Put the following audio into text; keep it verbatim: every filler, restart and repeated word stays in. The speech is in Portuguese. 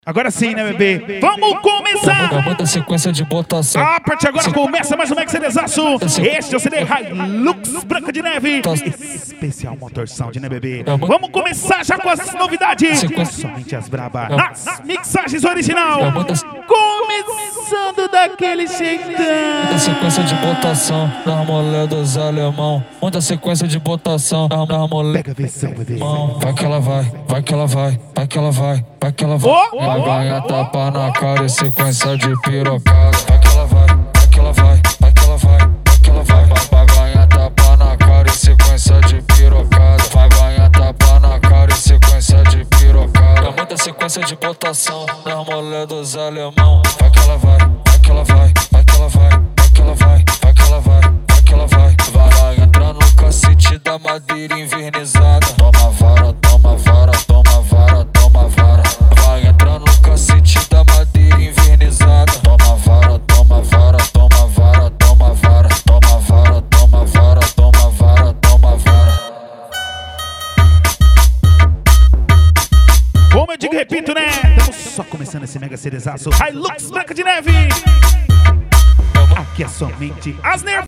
Agora sim, né, bebê? Vamos começar! É muita sequência de botação. A partir de agora começa mais um Mexerezaço. Este é o C D Hilux Branca de Neve. Especial motor sound, né, bebê? Vamos começar já com as novidades. Somente as braba. As mixagens original. Começando daquele jeitão. Muita sequência de botação na mulher dos alemão. Muita sequência de botação na, na mulher. Pega a versão, bebê. Vai que ela vai, vai que ela vai, vai que ela vai, vai que ela vai. Oh! Vai ganhar tapa na cara e sequência de pirocada. Vai que ela vai, vai que ela vai, vai que ela vai, vai que ela vai. Vai ganhar tapa na cara e sequência de pirocada. Vai ganhar tapa na cara e sequência de pirocada. É muita sequência de botação na mulher dos alemão. Vai que ela vai, vai que ela vai, vai que ela vai, vai que ela vai, vai que ela vai, vai que ela vai. Vai entrar no cacete da madeira invernizada. Toma vara, toma vara, toma vara, toma vara. Vai entrar no cacete da madeira invernizada. Toma vara, toma vara, toma vara, toma vara, toma vara, toma vara, toma vara, toma vara. Como eu digo e repito, né? Estamos só começando esse mega cerezaço. Hilux Branca de Neve. Aqui é somente as nervosas.